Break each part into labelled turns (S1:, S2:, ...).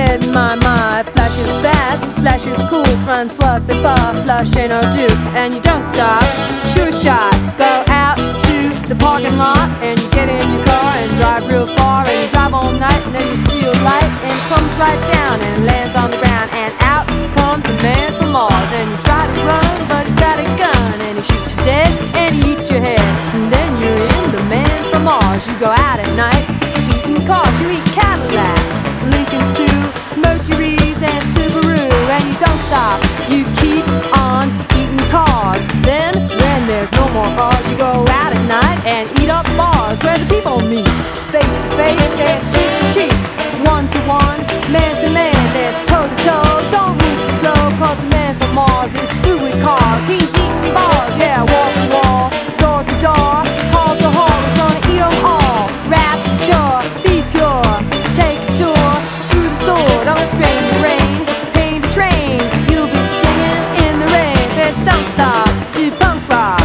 S1: said, my, flash is fast, flash is cool, Francois, c'est pas, flash ain't no do. And you don't stop, sure shot, go out to the parking lot, and you get in your car and drive real far, and you drive all night, and then you see a light, and it comes right down and lands on the ground, and out comes a man from Mars, and you try to run, but he's got a gun, and he shoots you dead, and he eats your head, and then you're in the man from Mars. You go out at night, eating cars, you eat Cadillacs, Lincolns too, Mercuries and Subaru, and you don't stop, you keep on eating cars. Then, when there's no more cars, you go out at night and eat up bars where the people meet. Face to face, dance cheek to cheek, one to one, man to man, dance toe to toe. Don't move too slow, cause the man from Mars is through with cars. He's eating bars, yeah, wall to wall, door to door, hall to hall. He's gonna eat them all. Rapture, be pure, take a tour through the sword. Don't strain the rain, pain to train. You'll be singing in the rain. Said don't stop, do punk rock.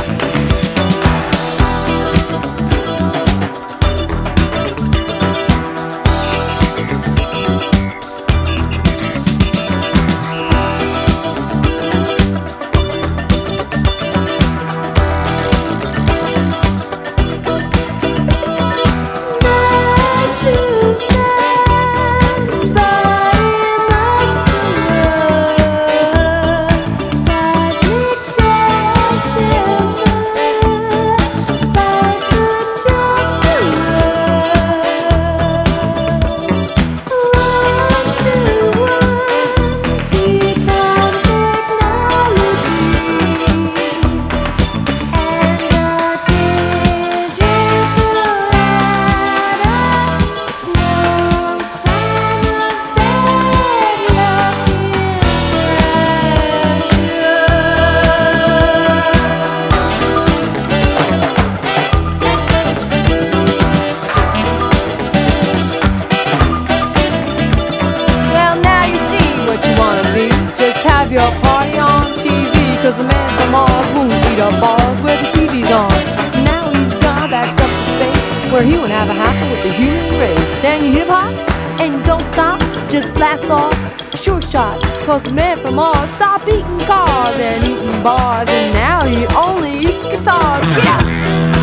S1: Your party on TV, cause the man from Mars won't eat up bars where the TV's on. Now he's gone back up to space, where he won't have a hassle with the human race. And you hip hop, and you don't stop, just blast off, sure shot, cause the man from Mars stopped eating cars and eating bars, and now he only eats guitars. Get out!